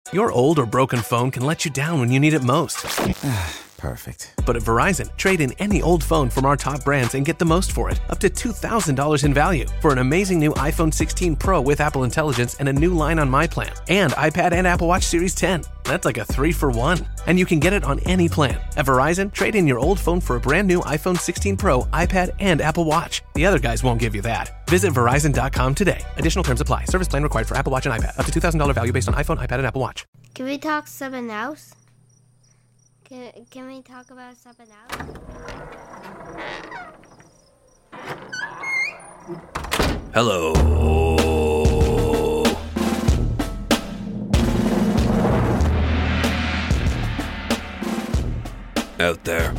Your old or broken phone can let you down when you need it most. Perfect. But at Verizon, trade in any old phone from our top brands and get the most for it, up to $2,000 in value, for an amazing new iPhone 16 Pro with Apple Intelligence and a new line on My Plan, and iPad and Apple Watch Series 10. That's like a 3-for-1. And you can get it on any plan. At Verizon, trade in your old phone for a brand new iPhone 16 Pro, iPad, and Apple Watch. The other guys won't give you that. Visit Verizon.com today. Additional terms apply. Service plan required for Apple Watch and iPad. Up to $2,000 value based on iPhone, iPad, and Apple Watch. Can we talk something else? Can we talk about something else? Hello. Out there.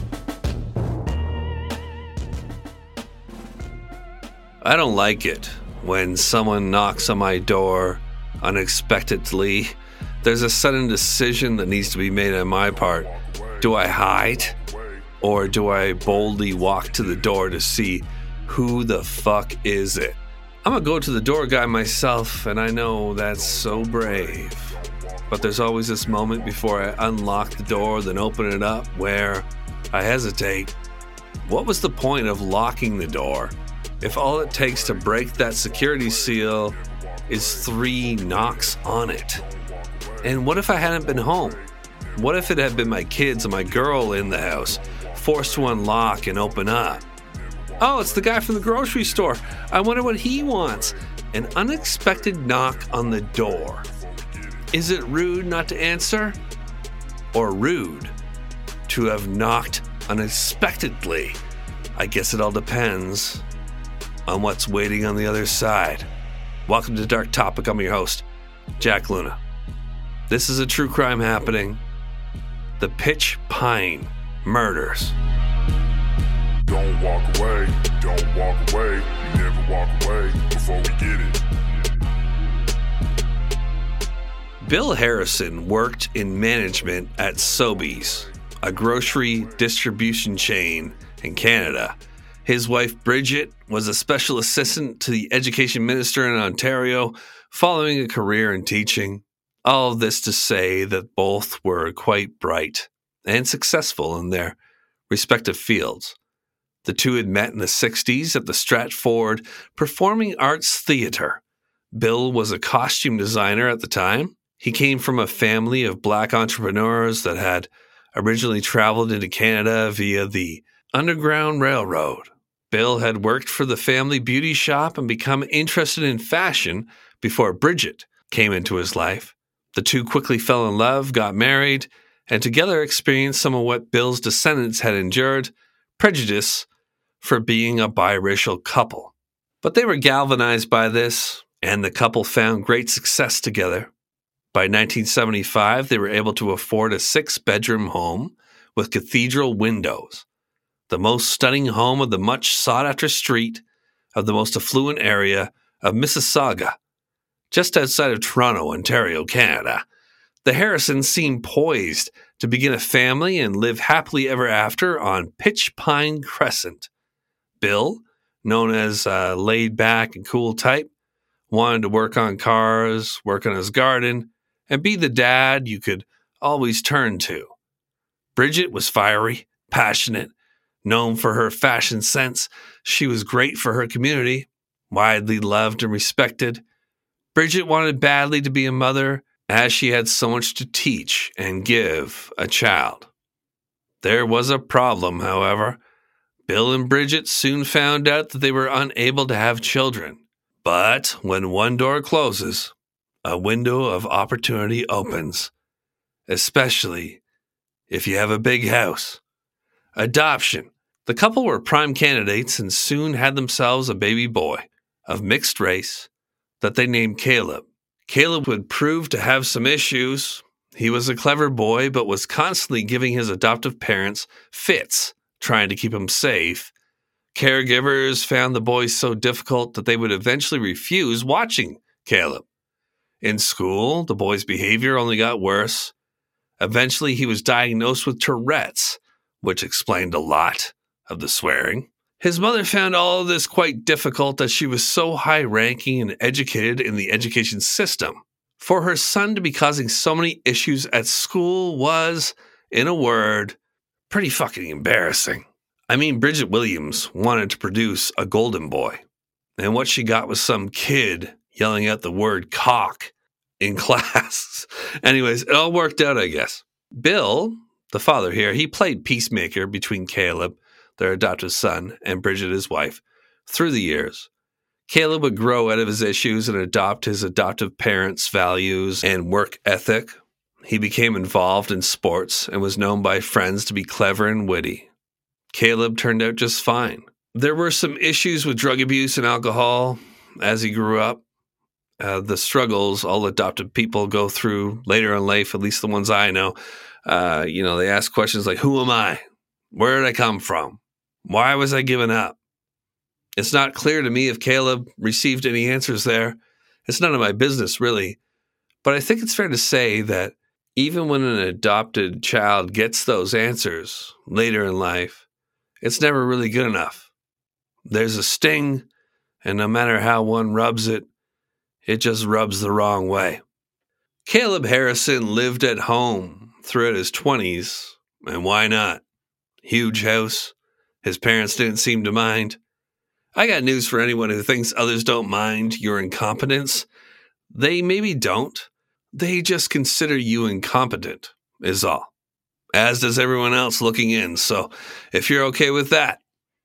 I don't like it when someone knocks on my door unexpectedly. There's a sudden decision that needs to be made on my part. Do I hide? Or do I boldly walk to the door to see who the fuck is it? I'm a go-to-the-door guy myself, and I know that's so brave. But there's always this moment before I unlock the door, then open it up, where I hesitate. What was the point of locking the door if all it takes to break that security seal is 3 knocks on it? And what if I hadn't been home? What if it had been my kids and my girl in the house, forced to unlock and open up? Oh, it's the guy from the grocery store. I wonder what he wants. An unexpected knock on the door. Is it rude not to answer? Or rude to have knocked unexpectedly? I guess it all depends on what's waiting on the other side. Welcome to Dark Topic. I'm your host, Jack Luna. This is a true crime happening. The Pitch Pine murders. Don't walk away, don't walk away. You never walk away before we get it. Bill Harrison worked in management at Sobeys, a grocery distribution chain in Canada. His wife Bridget was a special assistant to the education minister in Ontario, following a career in teaching. All of this to say that both were quite bright and successful in their respective fields. The two had met in the 60s at the Stratford Performing Arts Theatre. Bill was a costume designer at the time. He came from a family of black entrepreneurs that had originally traveled into Canada via the Underground Railroad. Bill had worked for the family beauty shop and become interested in fashion before Bridget came into his life. The two quickly fell in love, got married, and together experienced some of what Bill's descendants had endured, prejudice for being a biracial couple. But they were galvanized by this, and the couple found great success together. By 1975, they were able to afford a 6-bedroom home with cathedral windows, the most stunning home of the much sought-after street of the most affluent area of Mississauga, just outside of Toronto, Ontario, Canada. The Harrisons seemed poised to begin a family and live happily ever after on Pitch Pine Crescent. Bill, known as a laid-back and cool type, wanted to work on cars, work on his garden, and be the dad you could always turn to. Bridget was fiery, passionate, known for her fashion sense. She was great for her community, widely loved and respected. Bridget wanted badly to be a mother, as she had so much to teach and give a child. There was a problem, however. Bill and Bridget soon found out that they were unable to have children. But when one door closes, a window of opportunity opens, especially if you have a big house. Adoption. The couple were prime candidates and soon had themselves a baby boy of mixed race that they named Caleb. Caleb would prove to have some issues. He was a clever boy, but was constantly giving his adoptive parents fits, trying to keep him safe. Caregivers found the boy so difficult that they would eventually refuse watching Caleb. In school, the boy's behavior only got worse. Eventually, he was diagnosed with Tourette's, which explained a lot of the swearing. His mother found all of this quite difficult as she was so high-ranking and educated in the education system. For her son to be causing so many issues at school was, in a word, pretty fucking embarrassing. I mean, Bridget Williams wanted to produce a golden boy, and what she got was some kid yelling out the word cock in class. Anyways, it all worked out, I guess. Bill, the father here, he played peacemaker between Caleb, their adopted son, and Bridget, his wife, through the years. Caleb would grow out of his issues and adopt his adoptive parents' values and work ethic. He became involved in sports and was known by friends to be clever and witty. Caleb turned out just fine. There were some issues with drug abuse and alcohol as he grew up. The struggles all adopted people go through later in life, at least the ones I know. They ask questions like, who am I? Where did I come from? Why was I given up? It's not clear to me if Caleb received any answers there. It's none of my business, really. But I think it's fair to say that even when an adopted child gets those answers later in life, it's never really good enough. There's a sting, and no matter how one rubs it, it just rubs the wrong way. Caleb Harrison lived at home throughout his 20s, and why not? Huge house. His parents didn't seem to mind. I got news for anyone who thinks others don't mind your incompetence. They maybe don't. They just consider you incompetent, is all. As does everyone else looking in, so if you're okay with that.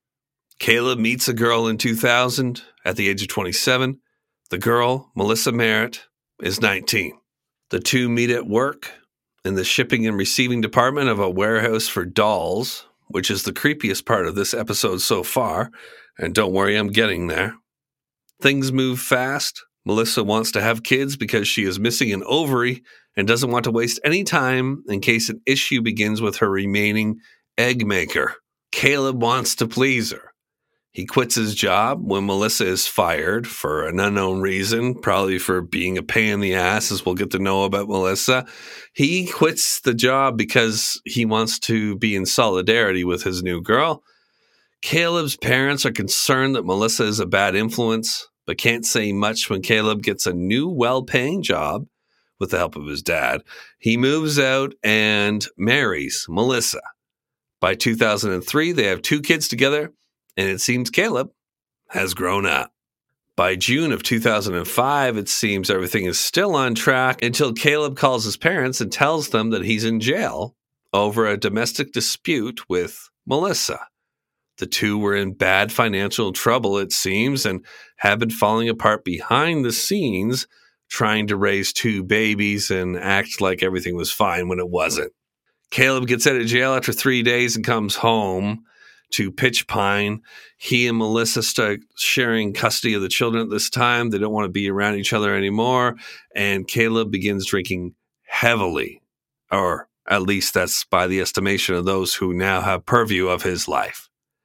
Caleb meets a girl in 2000 at the age of 27. The girl, Melissa Merritt, is 19. The two meet at work in the shipping and receiving department of a warehouse for dolls, which is the creepiest part of this episode so far. And don't worry, I'm getting there. Things move fast. Melissa wants to have kids because she is missing an ovary and doesn't want to waste any time in case an issue begins with her remaining egg maker. Caleb wants to please her. He quits his job when Melissa is fired for an unknown reason, probably for being a pain in the ass, as we'll get to know about Melissa. He quits the job because he wants to be in solidarity with his new girl. Caleb's parents are concerned that Melissa is a bad influence, but can't say much when Caleb gets a new well-paying job with the help of his dad. He moves out and marries Melissa. By 2003, they have 2 kids together, and it seems Caleb has grown up. By June of 2005, it seems everything is still on track until Caleb calls his parents and tells them that he's in jail over a domestic dispute with Melissa. The two were in bad financial trouble, it seems, and have been falling apart behind the scenes, trying to raise 2 babies and act like everything was fine when it wasn't. Caleb gets out of jail after 3 days and comes home to Pitch Pine. He and Melissa start sharing custody of the children at this time. They don't want to be around each other anymore, and Caleb begins drinking heavily, or at least that's by the estimation of those who now have purview of his life.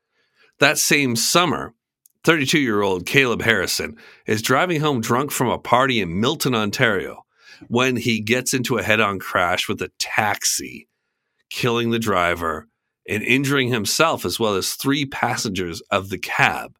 That same summer, 32-year-old Caleb Harrison is driving home drunk from a party in Milton, Ontario, when he gets into a head-on crash with a taxi, killing the driver and injuring himself as well as 3 passengers of the cab.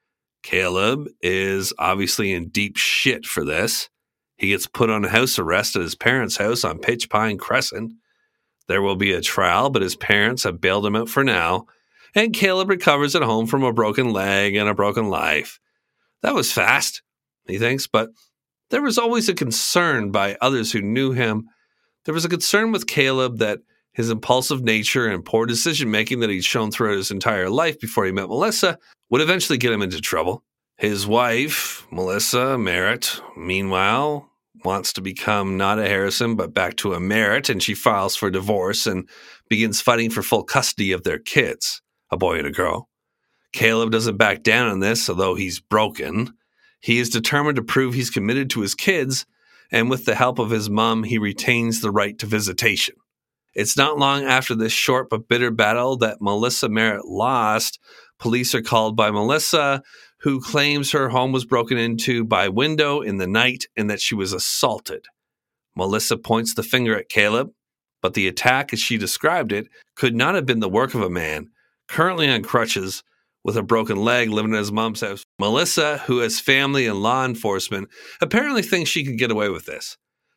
Caleb is obviously in deep shit for this. He gets put on house arrest at his parents' house on Pitch Pine Crescent. There will be a trial, but his parents have bailed him out for now. And Caleb recovers at home from a broken leg and a broken life. That was fast, he thinks, but there was always a concern by others who knew him. There was a concern with Caleb that his impulsive nature and poor decision-making that he'd shown throughout his entire life before he met Melissa would eventually get him into trouble. His wife, Melissa Merritt, meanwhile, wants to become not a Harrison, but back to a Merritt, and she files for divorce and begins fighting for full custody of their kids. A boy and a girl. Caleb doesn't back down on this, although he's broken. He is determined to prove he's committed to his kids, and with the help of his mom, he retains the right to visitation. It's not long after this short but bitter battle that Melissa Merritt lost. Police are called by Melissa, who claims her home was broken into by window in the night and that she was assaulted. Melissa points the finger at Caleb, but the attack, as she described it, could not have been the work of a man currently on crutches with a broken leg living at his mom's house. Melissa, who has family and law enforcement, apparently thinks she could get away with this.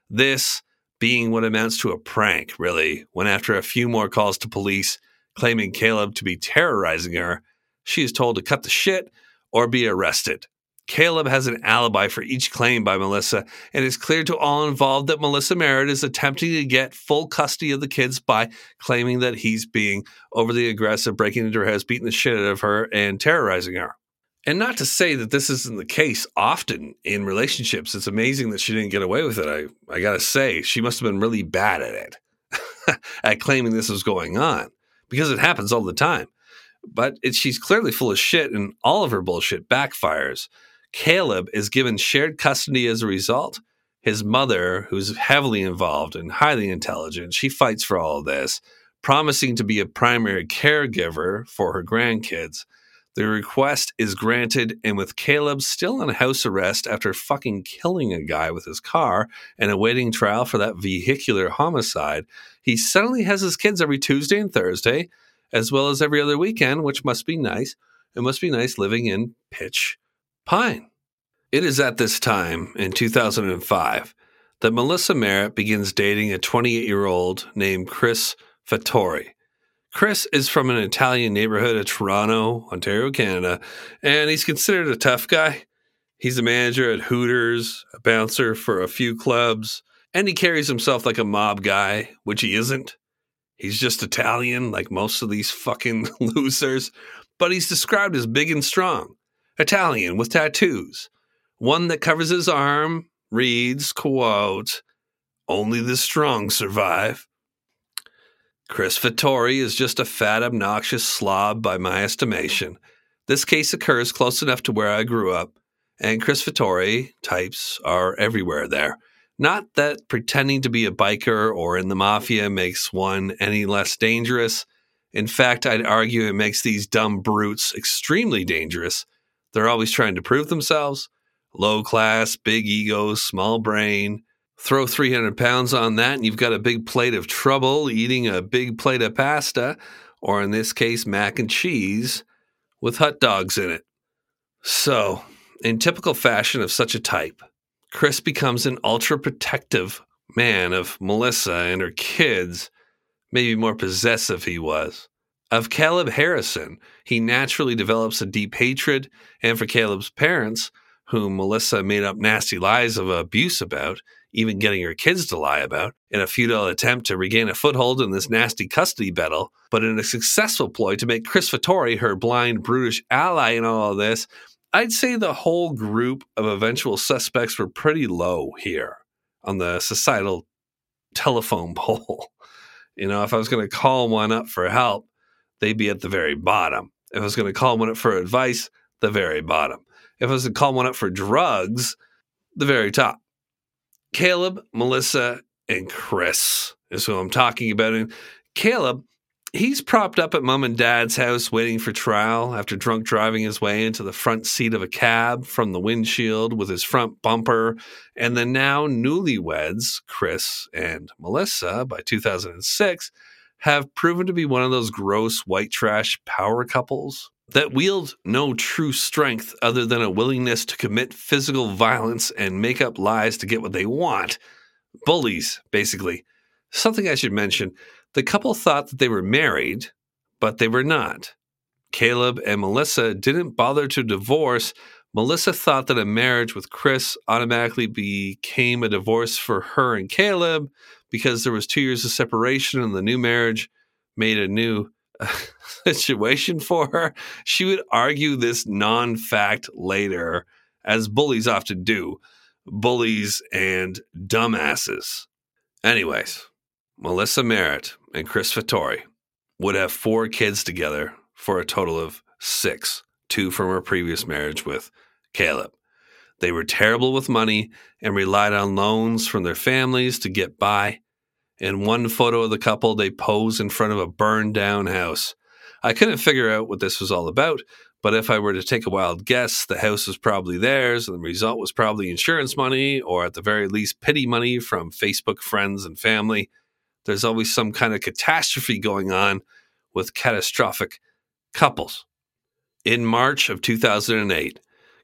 This being what amounts to a prank, really, when after a few more calls to police claiming Caleb to be terrorizing her, she is told to cut the shit or be arrested. Caleb has an alibi for each claim by Melissa, and it's clear to all involved that Melissa Merritt is attempting to get full custody of the kids by claiming that he's being overly aggressive, breaking into her house, beating the shit out of her, and terrorizing her. And not to say that this isn't the case often in relationships. It's amazing that she didn't get away with it. I gotta say, she must have been really bad at it, at claiming this was going on, because it happens all the time. But she's clearly full of shit, and all of her bullshit backfires. Caleb is given shared custody as a result. His mother, who's heavily involved and highly intelligent, she fights for all of this, promising to be a primary caregiver for her grandkids. The request is granted, and with Caleb still on house arrest after fucking killing a guy with his car and awaiting trial for that vehicular homicide, he suddenly has his kids every Tuesday and Thursday, as well as every other weekend, which must be nice. It must be nice living in Pitch Pine. It is at this time, in 2005, that Melissa Merritt begins dating a 28-year-old named Chris Fattori. Chris is from an Italian neighborhood of Toronto, Ontario, Canada, and he's considered a tough guy. He's a manager at Hooters, a bouncer for a few clubs, and he carries himself like a mob guy, which he isn't. He's just Italian, like most of these fucking losers, but he's described as big and strong. Italian with tattoos. One that covers his arm reads, quote, "Only the strong survive." Chris Fattori is just a fat, obnoxious slob by my estimation. This case occurs close enough to where I grew up, and Chris Fattori types are everywhere there. Not that pretending to be a biker or in the mafia makes one any less dangerous. In fact, I'd argue it makes these dumb brutes extremely dangerous. They're always trying to prove themselves. Low class, big egos, small brain. Throw 300 pounds on that and you've got a big plate of trouble eating a big plate of pasta, or in this case, mac and cheese, with hot dogs in it. So, in typical fashion of such a type, Chris becomes an ultra-protective man of Melissa and her kids, maybe more possessive he was. Of Caleb Harrison, he naturally develops a deep hatred, and for Caleb's parents, whom Melissa made up nasty lies of abuse about, even getting her kids to lie about, in a futile attempt to regain a foothold in this nasty custody battle, but in a successful ploy to make Chris Fattori her blind, brutish ally in all of this, I'd say the whole group of eventual suspects were pretty low here on the societal telephone pole. You know, if I was going to call one up for help, they'd be at the very bottom. If I was going to call one up for advice, the very bottom. If I was to call one up for drugs, the very top. Caleb, Melissa, and Chris is who I'm talking about. And Caleb, he's propped up at mom and dad's house waiting for trial after drunk driving his way into the front seat of a cab from the windshield with his front bumper. And the now newlyweds, Chris and Melissa, by 2006, have proven to be one of those gross white trash power couples that wield no true strength other than a willingness to commit physical violence and make up lies to get what they want. Bullies, basically. Something I should mention, the couple thought that they were married, but they were not. Caleb and Melissa didn't bother to divorce. Melissa thought that a marriage with Chris automatically became a divorce for her and Caleb because there was 2 years of separation and the new marriage made a new situation for her. She would argue this non-fact later, as bullies often do. Bullies and dumbasses. Anyways, Melissa Merritt and Chris Fattori would have 4 kids together for a total of 6, 2 from her previous marriage with Caleb. They were terrible with money and relied on loans from their families to get by. In one photo of the couple, they pose in front of a burned down house. I couldn't figure out what this was all about, but if I were to take a wild guess, the house was probably theirs, and the result was probably insurance money, or at the very least pity money from Facebook friends and family. There's always some kind of catastrophe going on with catastrophic couples. In March of 2008,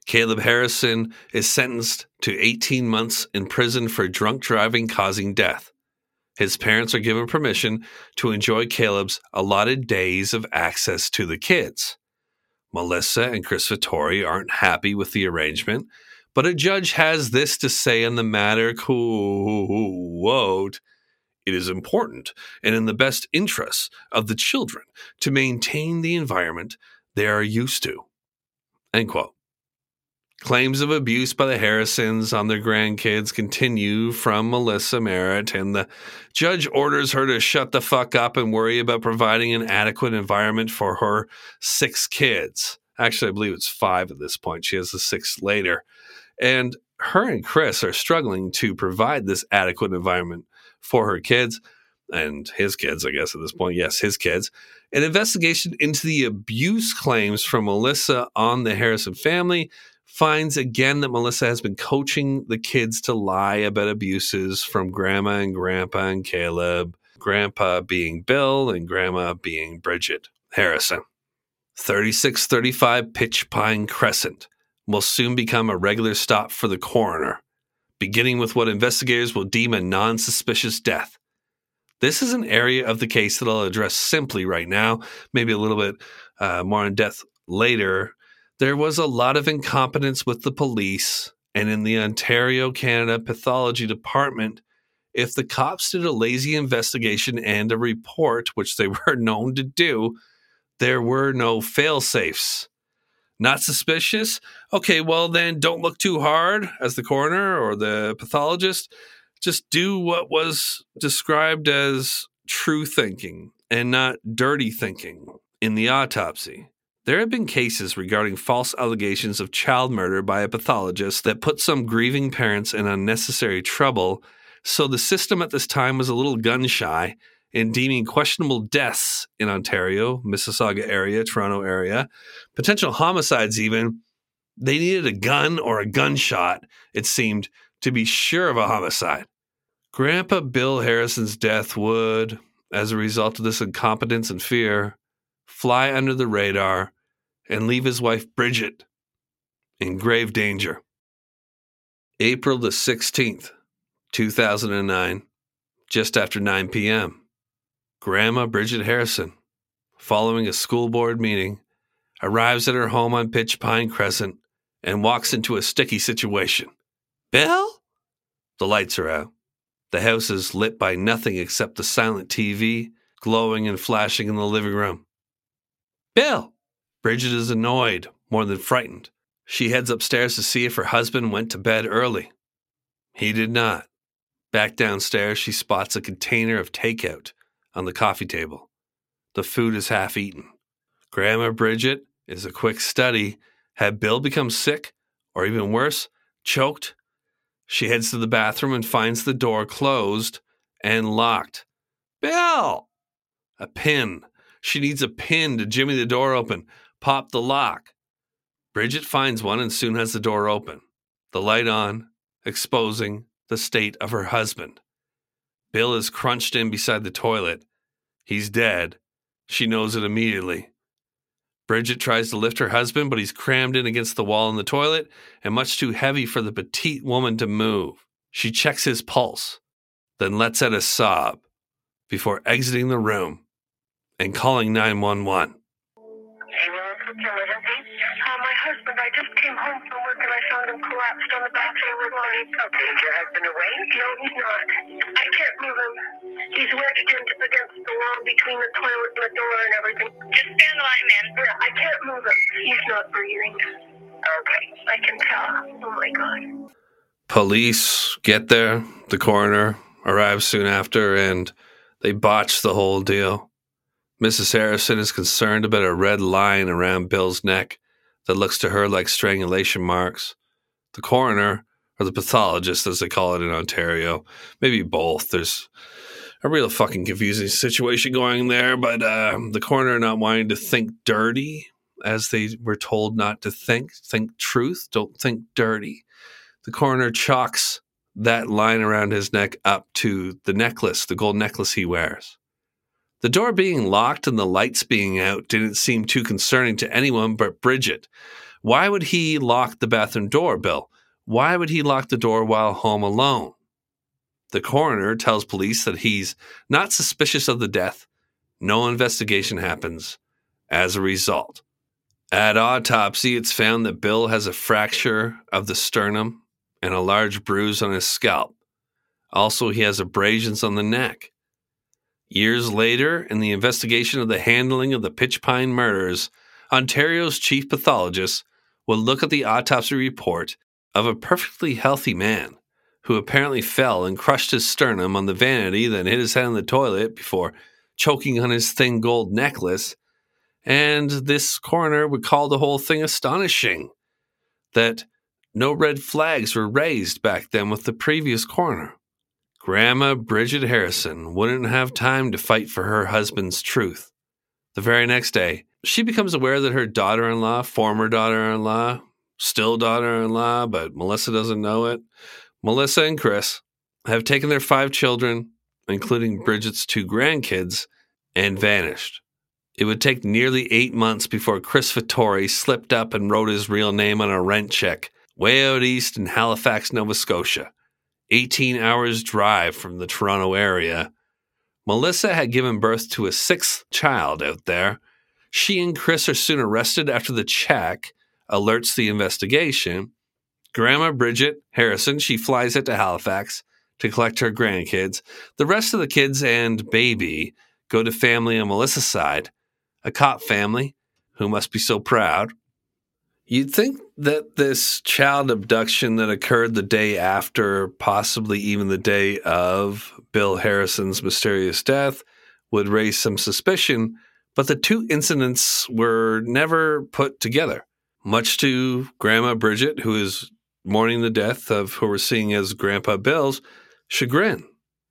Caleb Harrison is sentenced to 18 months in prison for drunk driving causing death. His parents are given permission to enjoy Caleb's allotted days of access to the kids. Melissa and Chris Vittori aren't happy with the arrangement, but a judge has this to say on the matter, quote, "It is important and in the best interests of the children to maintain the environment they are used to," end quote. Claims of abuse by the Harrisons on their grandkids continue from Melissa Merritt, and the judge orders her to shut the fuck up and worry about providing an adequate environment for her 6 kids. Actually, I believe it's 5 at this point. She has the 6th later. And her and Chris are struggling to provide this adequate environment for her kids and his kids, I guess, at this point. Yes, his kids. An investigation into the abuse claims from Melissa on the Harrison family finds again that Melissa has been coaching the kids to lie about abuses from Grandma and Grandpa and Caleb, Grandpa being Bill and Grandma being Bridget Harrison. 3635 Pitch Pine Crescent will soon become a regular stop for the coroner, beginning with what investigators will deem a non-suspicious death. This is an area of the case that I'll address simply right now, maybe a little bit more in depth later. There was a lot of incompetence with the police and in the Ontario, Canada Pathology Department. If the cops did a lazy investigation and a report, which they were known to do, there were no fail-safes. Not suspicious? Okay, well then don't look too hard as the coroner or the pathologist. Just do what was described as true thinking and not dirty thinking in the autopsy. There have been cases regarding false allegations of child murder by a pathologist that put some grieving parents in unnecessary trouble, so the system at this time was a little gun-shy in deeming questionable deaths in Ontario, Mississauga area, Toronto area, potential homicides even. They needed a gun or a gunshot, it seemed, to be sure of a homicide. Grandpa Bill Harrison's death would, as a result of this incompetence and fear, fly under the radar and leave his wife Bridget in grave danger. April the 16th, 2009, just after 9 p.m., Grandma Bridget Harrison, following a school board meeting, arrives at her home on Pitch Pine Crescent and walks into a sticky situation. "Bill?" The lights are out. The house is lit by nothing except the silent TV glowing and flashing in the living room. "Bill!" Bridget is annoyed, more than frightened. She heads upstairs to see if her husband went to bed early. He did not. Back downstairs, she spots a container of takeout on the coffee table. The food is half eaten. Grandma Bridget is a quick study. Had Bill become sick, or even worse, choked? She heads to the bathroom and finds the door closed and locked. "Bill!" A pin. She needs a pin to jimmy the door open, pop the lock. Bridget finds one and soon has the door open, the light on, exposing the state of her husband. Bill is crunched in beside the toilet. He's dead. She knows it immediately. Bridget tries to lift her husband, but he's crammed in against the wall in the toilet and much too heavy for the petite woman to move. She checks his pulse, then lets out a sob before exiting the room and calling 911. My husband, I just came home from work and I found him collapsed on the bathroom floor. Okay, is your husband awake? No, he's not. I can't move him. He's wedged against the wall between the toilet and the door and everything. Just stand the line, man. Yeah, I can't move him. He's not breathing. Okay, I can tell. Oh my God. Police get there. The coroner arrives soon after and they botch the whole deal. Mrs. Harrison is concerned about a red line around Bill's neck that looks to her like strangulation marks. The coroner, or the pathologist as they call it in Ontario, maybe both. There's a real fucking confusing situation going there, but the coroner not wanting to think dirty, as they were told not to think truth, don't think dirty. The coroner chalks that line around his neck up to the necklace, the gold necklace he wears. The door being locked and the lights being out didn't seem too concerning to anyone but Bridget. Why would he lock the bathroom door, Bill? Why would he lock the door while home alone? The coroner tells police that he's not suspicious of the death. No investigation happens as a result. At autopsy, it's found that Bill has a fracture of the sternum and a large bruise on his scalp. Also, he has abrasions on the neck. Years later, in the investigation of the handling of the Pitch Pine murders, Ontario's chief pathologist would look at the autopsy report of a perfectly healthy man who apparently fell and crushed his sternum on the vanity, then hit his head in the toilet before choking on his thin gold necklace. And this coroner would call the whole thing astonishing that no red flags were raised back then with the previous coroner. Grandma Bridget Harrison wouldn't have time to fight for her husband's truth. The very next day, she becomes aware that her daughter-in-law, former daughter-in-law, still daughter-in-law, but Melissa doesn't know it, Melissa and Chris have taken their 5 children, including Bridget's 2 grandkids, and vanished. It would take nearly 8 months before Chris Vittori slipped up and wrote his real name on a rent check way out east in Halifax, Nova Scotia, 18 hours drive from the Toronto area. Melissa had given birth to a 6th child out there. She and Chris are soon arrested after the check alerts the investigation. Grandma Bridget Harrison, she flies out to Halifax to collect her grandkids. The rest of the kids and baby go to family on Melissa's side, a cop family who must be so proud. You'd think that this child abduction that occurred the day after, possibly even the day of Bill Harrison's mysterious death, would raise some suspicion, but the 2 incidents were never put together, much to Grandma Bridget, who is mourning the death of who we're seeing as Grandpa Bill's, chagrin.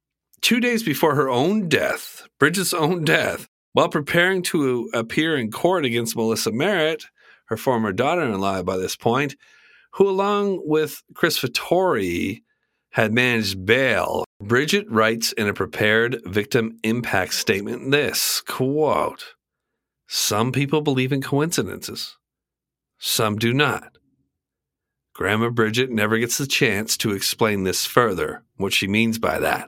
2 days before her own death, Bridget's own death, while preparing to appear in court against Melissa Merritt, her former daughter-in-law by this point, who along with Chris Vittori had managed bail, Bridget writes in a prepared victim impact statement this, quote, "Some people believe in coincidences. Some do not. Grandma Bridget never gets the chance to explain this further, what she means by that.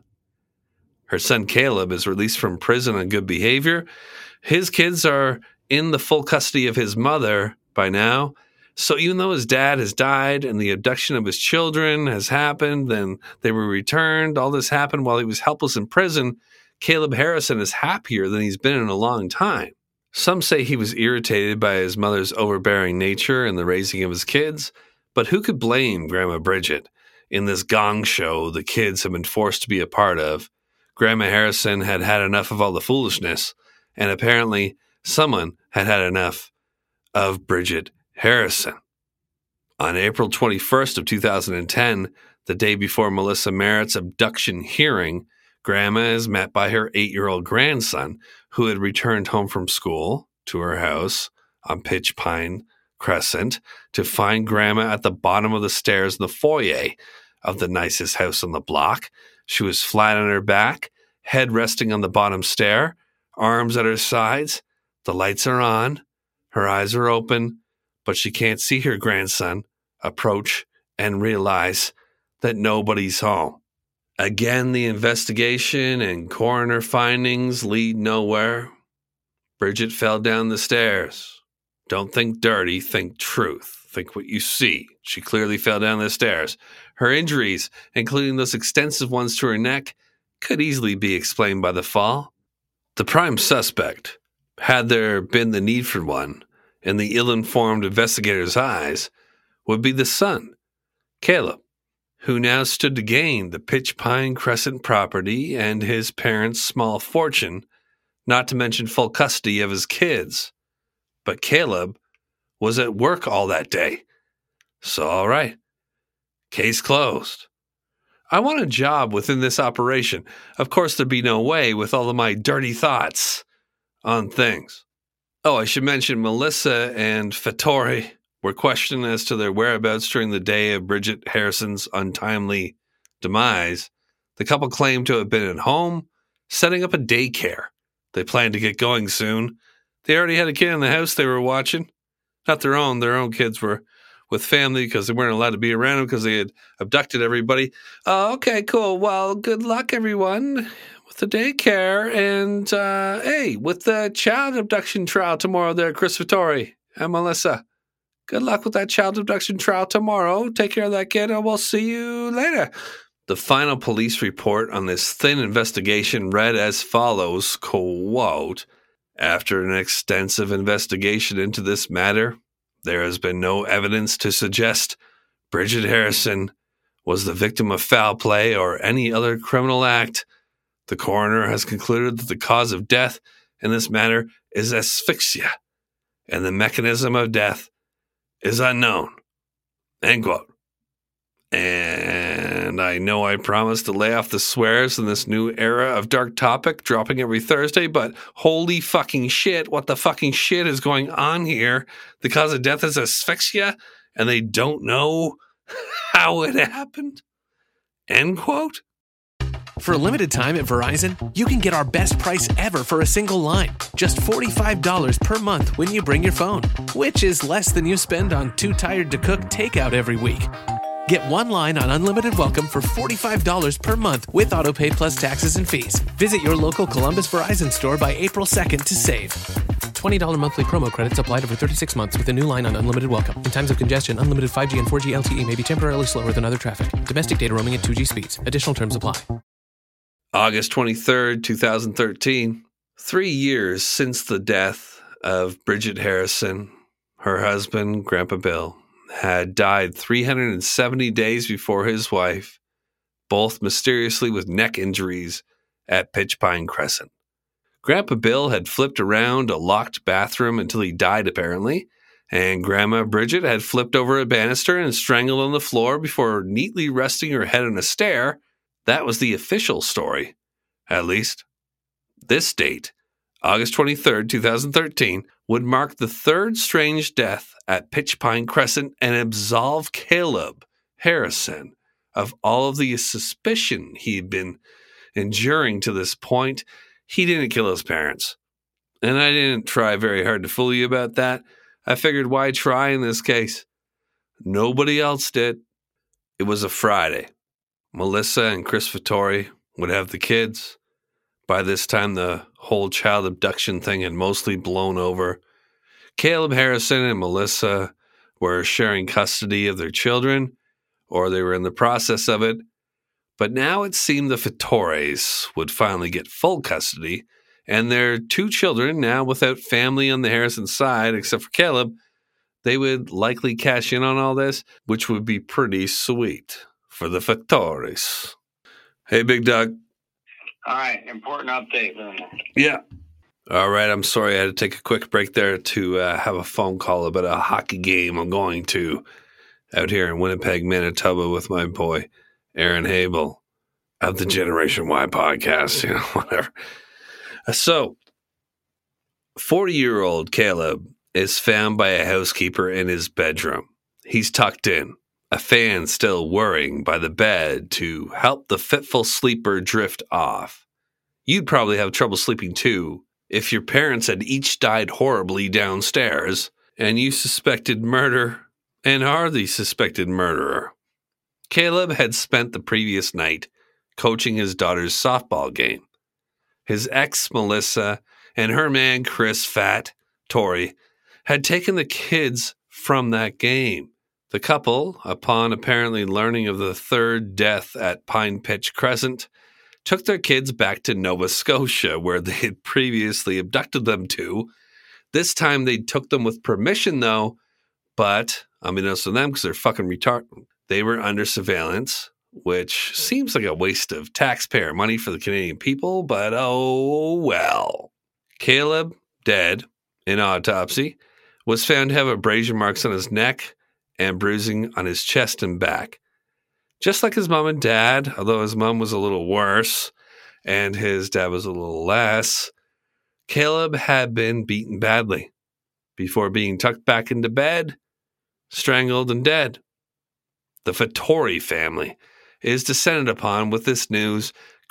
Her son Caleb is released from prison on good behavior. His kids are in the full custody of his mother by now. So even though his dad has died and the abduction of his children has happened, then they were returned, all this happened while he was helpless in prison, Caleb Harrison is happier than he's been in a long time. Some say he was irritated by his mother's overbearing nature and the raising of his kids, but who could blame Grandma Bridget? In this gong show the kids have been forced to be a part of, Grandma Harrison had had enough of all the foolishness, and apparently someone had had enough of Bridget Harrison. On April 21st of 2010, the day before Melissa Merritt's abduction hearing, Grandma is met by her 8-year-old grandson, who had returned home from school to her house on Pitch Pine Crescent to find Grandma at the bottom of the stairs in the foyer of the nicest house on the block. She was flat on her back, head resting on the bottom stair, arms at her sides. The lights are on. Her eyes are open, but she can't see her grandson approach and realize that nobody's home. Again, the investigation and coroner findings lead nowhere. Bridget fell down the stairs. Don't think dirty, think truth. Think what you see. She clearly fell down the stairs. Her injuries, including those extensive ones to her neck, could easily be explained by the fall. The prime suspect, had there been the need for one, in the ill-informed investigator's eyes, would be the son, Caleb, who now stood to gain the Pitch Pine Crescent property and his parents' small fortune, not to mention full custody of his kids. But Caleb was at work all that day. So, all right. Case closed. I want a job within this operation. Of course, there'd be no way with all of my dirty thoughts on things. Oh, I should mention Melissa and Vittori were questioned as to their whereabouts during the day of Bridget Harrison's untimely demise. The couple claimed to have been at home, setting up a daycare. They planned to get going soon. They already had a kid in the house they were watching. Not their own kids were with family because they weren't allowed to be around them because they had abducted everybody. Okay, cool. Well, good luck, everyone, with the daycare. And, hey, with the child abduction trial tomorrow there, Chris Vittori and Melissa. Good luck with that child abduction trial tomorrow. Take care of that kid, and we'll see you later. The final police report on this thin investigation read as follows, quote, "After an extensive investigation into this matter, there has been no evidence to suggest Bridget Harrison was the victim of foul play or any other criminal act. The coroner has concluded that the cause of death in this matter is asphyxia, and the mechanism of death is unknown." End quote. And I know I promised to lay off the swears in this new era of Dark Topic, dropping every Thursday, but holy fucking shit, what the fucking shit is going on here? The cause of death is asphyxia, and they don't know how it happened? End quote. For a limited time at Verizon, you can get our best price ever for a single line. Just $45 per month when you bring your phone, which is less than you spend on Too Tired to Cook takeout every week. Get one line on Unlimited Welcome for $45 per month with autopay plus taxes and fees. Visit your local Columbus Verizon store by April 2nd to save. $20 monthly promo credits applied over 36 months with a new line on Unlimited Welcome. In times of congestion, unlimited 5G and 4G LTE may be temporarily slower than other traffic. Domestic data roaming at 2G speeds. Additional terms apply. August 23rd, 2013, 3 years since the death of Bridget Harrison, her husband, Grandpa Bill, had died 370 days before his wife, both mysteriously with neck injuries at Pitch Pine Crescent. Grandpa Bill had flipped around a locked bathroom until he died, apparently, and Grandma Bridget had flipped over a banister and strangled on the floor before neatly resting her head on a stair. That was the official story, at least. This date, August 23rd, 2013, would mark the third strange death at Pitch Pine Crescent and absolve Caleb Harrison of all of the suspicion he'd been enduring to this point. He didn't kill his parents. And I didn't try very hard to fool you about that. I figured, why try in this case? Nobody else did. It was a Friday. Melissa and Chris Vittori would have the kids. By this time, the whole child abduction thing had mostly blown over. Caleb Harrison and Melissa were sharing custody of their children, or they were in the process of it. But now it seemed the Vittoris would finally get full custody, and their 2 children, now without family on the Harrison side, except for Caleb, they would likely cash in on all this, which would be pretty sweet for the Vittoris. Hey, Big Doug. All right, important update, then. Yeah. All right, I'm sorry I had to take a quick break there to have a phone call about a hockey game I'm going to out here in Winnipeg, Manitoba with my boy, Aaron Habel of the Generation Y podcast, whatever. So, 40-year-old Caleb is found by a housekeeper in his bedroom. He's tucked in, a fan still whirring by the bed to help the fitful sleeper drift off. You'd probably have trouble sleeping too if your parents had each died horribly downstairs and you suspected murder and are the suspected murderer. Caleb had spent the previous night coaching his daughter's softball game. His ex, Melissa, and her man, Chris Tory, had taken the kids from that game. The couple, upon apparently learning of the third death at Pine Pitch Crescent, took their kids back to Nova Scotia, where they had previously abducted them to. This time they took them with permission, though, but, unbeknownst to them, because they're fucking retarded, they were under surveillance, which seems like a waste of taxpayer money for the Canadian people, but oh well. Caleb, dead in autopsy, was found to have abrasion marks on his neck and bruising on his chest and back. Just like his mom and dad, although his mom was a little worse and his dad was a little less, Caleb had been beaten badly before being tucked back into bed, strangled, and dead. The Vittori family is descended upon with this news,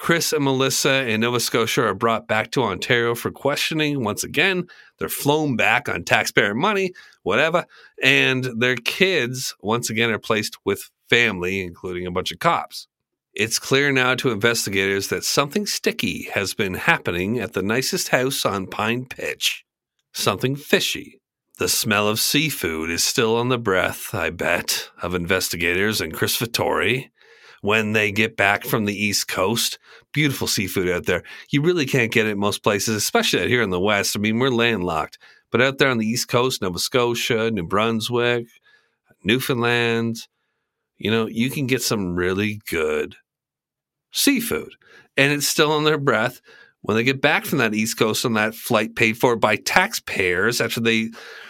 Chris and Melissa in Nova Scotia are brought back to Ontario for questioning. Once again, they're flown back on taxpayer money, whatever. And their kids, once again, are placed with family, including a bunch of cops. It's clear now to investigators that something sticky has been happening at the nicest house on Pine Pitch. Something fishy. The smell of seafood is still on the breath, I bet, of investigators and Chris Vittori. When they get back from the East Coast, beautiful seafood out there. You really can't get it most places, especially out here in the West. I mean, we're landlocked. But out there on the East Coast, Nova Scotia, New Brunswick, Newfoundland, you can get some really good seafood. And it's still on their breath. When they get back from that East Coast on that flight paid for by taxpayers after they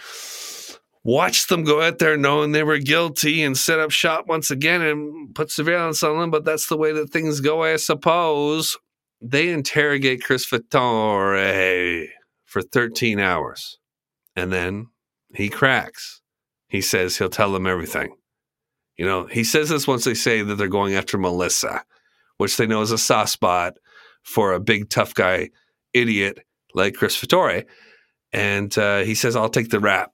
watched them go out there knowing they were guilty and set up shop once again and put surveillance on them, but that's the way that things go, I suppose. They interrogate Chris Vittori for 13 hours. And then he cracks. He says he'll tell them everything. He says this once they say that they're going after Melissa, which they know is a soft spot for a big tough guy idiot like Chris Vittori. And he says, I'll take the rap.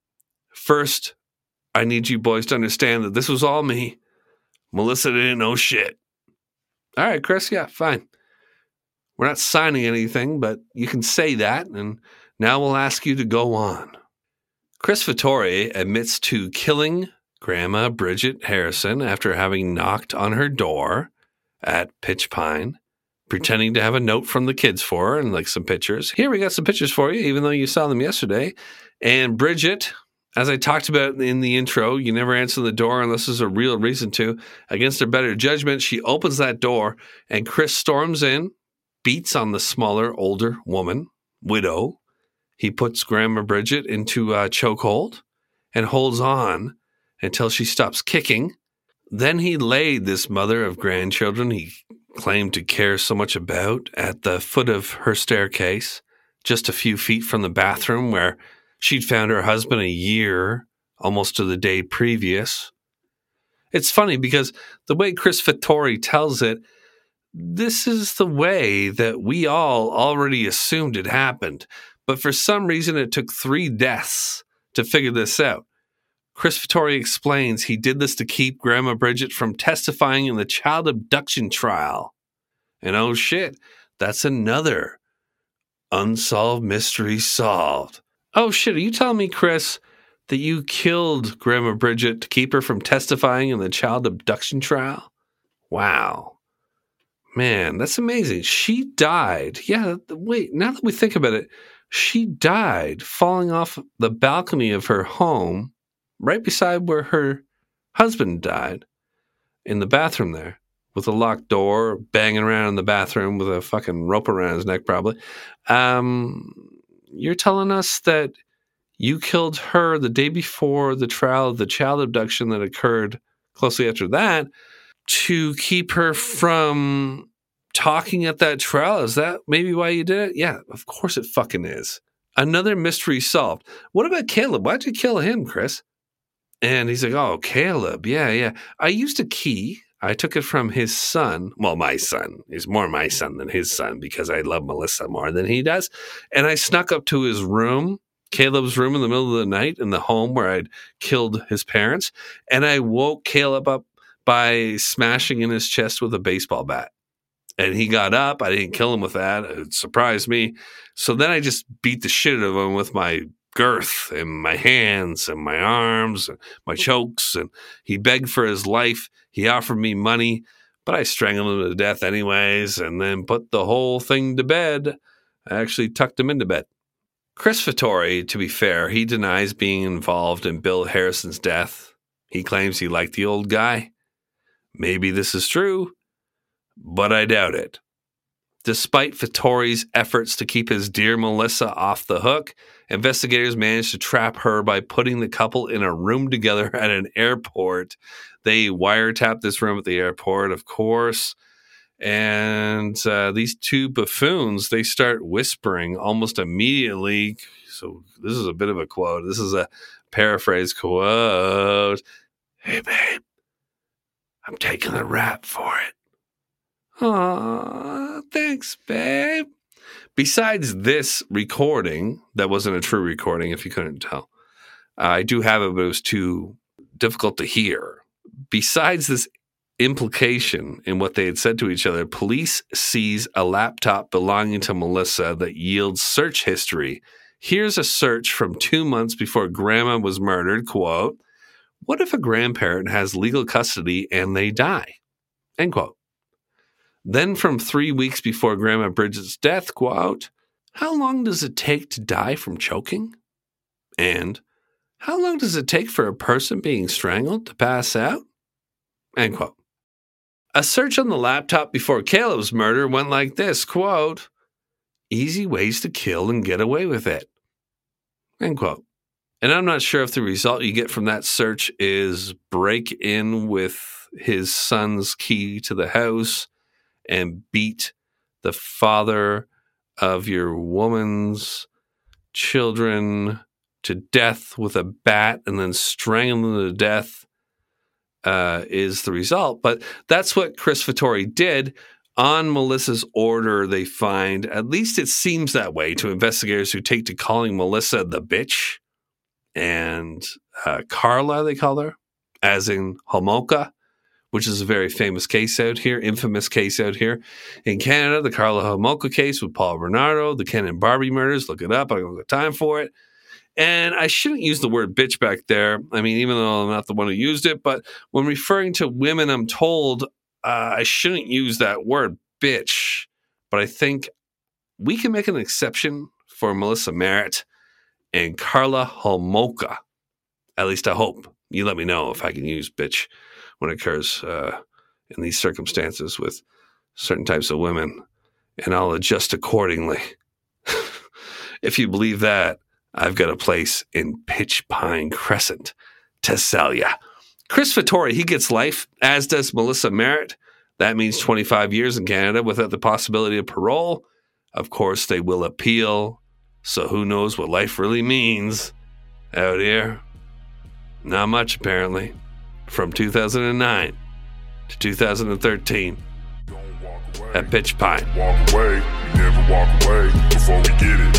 First, I need you boys to understand that this was all me. Melissa didn't know shit. All right, Chris, yeah, fine. We're not signing anything, but you can say that, and now we'll ask you to go on. Chris Vittori admits to killing Grandma Bridget Harrison after having knocked on her door at Pitch Pine, pretending to have a note from the kids for her and some pictures. Here, we got some pictures for you, even though you saw them yesterday. And Bridget, as I talked about in the intro, you never answer the door unless there's a real reason to. Against her better judgment, she opens that door, and Chris storms in, beats on the smaller, older woman, widow. He puts Grandma Bridget into a chokehold and holds on until she stops kicking. Then he laid this mother of grandchildren he claimed to care so much about at the foot of her staircase, just a few feet from the bathroom where she'd found her husband a year, almost to the day previous. It's funny because the way Chris Vittori tells it, this is the way that we all already assumed it happened. But for some reason, it took 3 deaths to figure this out. Chris Vittori explains he did this to keep Grandma Bridget from testifying in the child abduction trial. And oh shit, that's another unsolved mystery solved. Oh shit, are you telling me, Chris, that you killed Grandma Bridget to keep her from testifying in the child abduction trial? Wow. Man, that's amazing. She died. Yeah, wait, now that we think about it, she died falling off the balcony of her home right beside where her husband died, in the bathroom there, with a locked door, banging around in the bathroom with a fucking rope around his neck probably. You're telling us that you killed her the day before the trial of the child abduction that occurred closely after that to keep her from talking at that trial? Is that maybe why you did it? Yeah, of course it fucking is. Another mystery solved. What about Caleb? Why'd you kill him, Chris? And he's like, oh, Caleb. Yeah. I used a key. I took it from his son. Well, my son. He's more my son than his son because I love Melissa more than he does. And I snuck up to his room, Caleb's room, in the middle of the night in the home where I'd killed his parents. And I woke Caleb up by smashing in his chest with a baseball bat. And he got up. I didn't kill him with that. It surprised me. So then I just beat the shit out of him with my girth and my hands and my arms and my chokes. And he begged for his life. He offered me money, but I strangled him to death anyways and then put the whole thing to bed. I actually tucked him into bed. Chris Vittori, to be fair, he denies being involved in Bill Harrison's death. He claims he liked the old guy. Maybe this is true, but I doubt it. Despite Vittori's efforts to keep his dear Melissa off the hook, investigators managed to trap her by putting the couple in a room together at an airport. They wiretapped this room at the airport, of course. And these two buffoons, they start whispering almost immediately. So this is a bit of a quote. This is a paraphrase quote. Hey, babe, I'm taking the rap for it. Aw, thanks, babe. Besides this recording, that wasn't a true recording if you couldn't tell. I do have it, but it was too difficult to hear. Besides this implication in what they had said to each other, police seize a laptop belonging to Melissa that yields search history. Here's a search from 2 months before Grandma was murdered. Quote, what if a grandparent has legal custody and they die? End quote. Then from 3 weeks before Grandma Bridget's death, quote, how long does it take to die from choking? And how long does it take for a person being strangled to pass out? End quote. A search on the laptop before Caleb's murder went like this, quote, easy ways to kill and get away with it. End quote. And I'm not sure if the result you get from that search is break in with his son's key to the house and beat the father of your woman's children to death with a bat and then strangle them to death is the result. But that's what Chris Vittori did. On Melissa's order, they find, at least it seems that way to investigators who take to calling Melissa the bitch, and Carla, they call her, as in Homolka, which is a very famous case out here, infamous case out here. In Canada, the Carla Homolka case with Paul Bernardo, the Ken and Barbie murders, look it up, I don't got time for it. And I shouldn't use the word bitch back there. I mean, even though I'm not the one who used it, but when referring to women, I'm told I shouldn't use that word bitch. But I think we can make an exception for Melissa Merritt and Carla Homolka. At least I hope. You let me know if I can use bitch when it occurs in these circumstances with certain types of women, and I'll adjust accordingly. If you believe that, I've got a place in Pitch Pine Crescent to sell ya. Chris Vittori, he gets life, as does Melissa Merritt. That means 25 years in Canada without the possibility of parole. Of course, they will appeal, so who knows what life really means out here. Not much, apparently. From 2009 to 2013 at Pitch Pine. Walk away, you never walk away before we get it.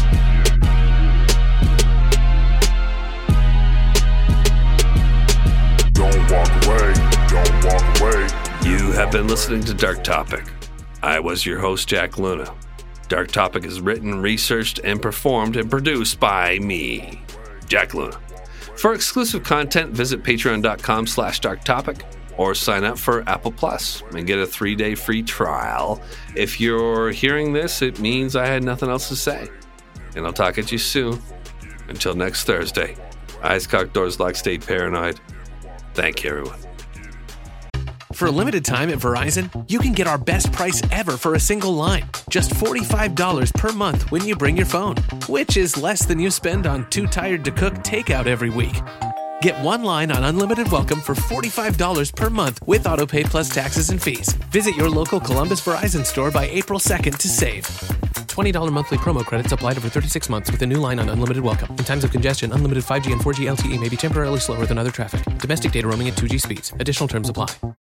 Don't walk away, don't walk away. You have been listening to Dark Topic. I was your host, Jack Luna. Dark Topic is written, researched, and performed and produced by me, Jack Luna. For exclusive content, visit patreon.com/darktopic or sign up for Apple Plus and get a 3-day free trial. If you're hearing this, it means I had nothing else to say. And I'll talk at you soon. Until next Thursday, eyes cocked, doors locked, stay paranoid. Thank you, everyone. For a limited time at Verizon, you can get our best price ever for a single line. Just $45 per month when you bring your phone, which is less than you spend on Too Tired to Cook takeout every week. Get one line on Unlimited Welcome for $45 per month with AutoPay plus taxes and fees. Visit your local Columbus Verizon store by April 2nd to save. $20 monthly promo credits applied over 36 months with a new line on Unlimited Welcome. In times of congestion, unlimited 5G and 4G LTE may be temporarily slower than other traffic. Domestic data roaming at 2G speeds. Additional terms apply.